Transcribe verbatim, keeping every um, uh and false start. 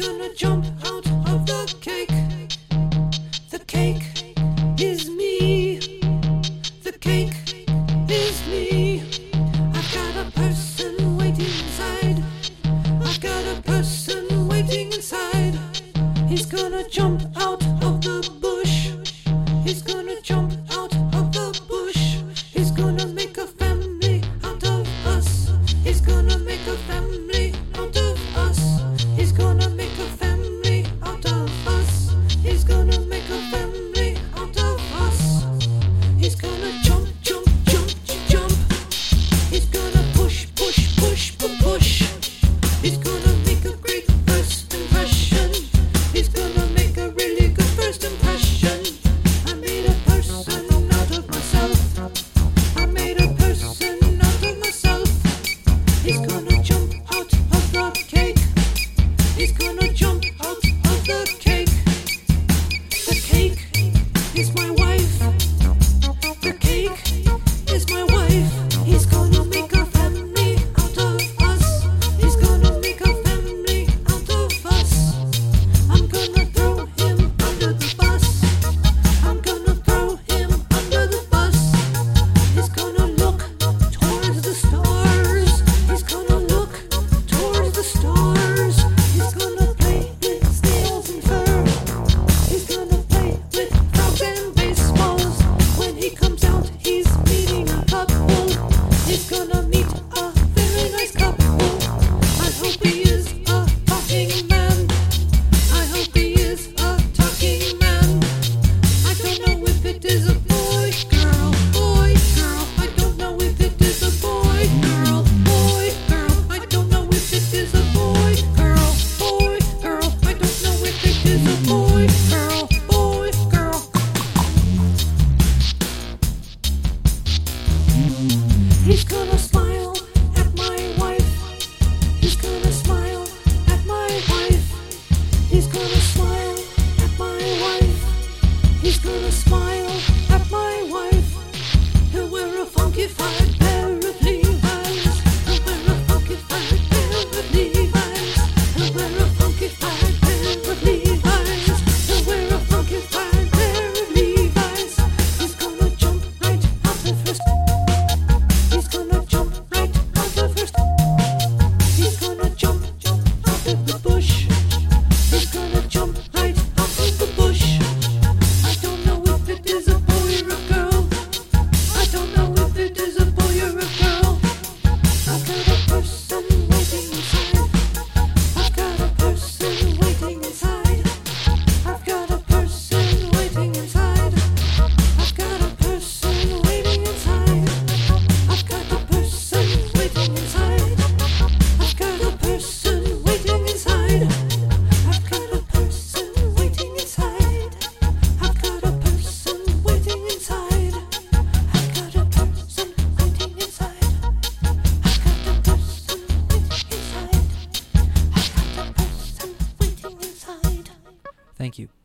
gonna jump out of the cake. The cake is me. The cake is me. I've got a person waiting inside. I've got a person waiting inside. He's gonna jump out of the bush. He's gonna jump out of the bush. He's gonna make a family out of us. He's gonna make a family out of us. He's gonna make a family out of us. He's gonna make a family out of us. He's gonna jump, jump, jump, jump. He's gonna push, push, push, push. He's gonna make a great first impression. He's gonna make a really good first impression. I made a person out of myself. I made a person out of myself. He's gonna jump out of the cake. He's gonna jump out of the cake. The cake is my wife. The cake is my wife. He's gonna make a family out of us. He's gonna make a family out of us. I'm gonna throw him under the bus. I'm gonna throw him under the bus. He's gonna look towards the stars. He's gonna look towards the stars. He's gonna play with snails and fur. He's gonna play with frogs and baseballs. When he comes out, he's meeting a couple. He's gonna meet a very nice couple. I hope he is a talking man. I hope he is a talking man. I don't know if it is a boy, girl, boy, girl. I don't know if it is a boy, girl, boy, girl. I don't know if it is a boy, girl, boy, girl. I don't know if it is a boy, girl, boy, girl. He's gonna smile at my wife. He's gonna smile at my wife. He's gonna smile at my wife. He's gonna smile at my wife. He'll wear a funky-fied pair of Levi's. He'll wear a funky-fied pair of Levi's. He'll wear a funky-fied pair of Levi's. He'll wear a funky-fied pair of Levi's. He's gonna jump right out of first. He's gonna jump right out of first. He's gonna jump, jump out of the bush. He's gonna jump right out of the bush. I don't know if it is a boy or a girl. I don't know if it is a boy or a girl. I've got a person waiting inside. I've got a person waiting inside. I've got a person waiting inside. I've got a person waiting inside. I've got a person waiting inside. I've got a person waiting inside. I've got a person waiting inside. I've got a person waiting inside. I've got a person waiting inside. I've got a person waiting inside. I've got a person waiting inside. Thank you.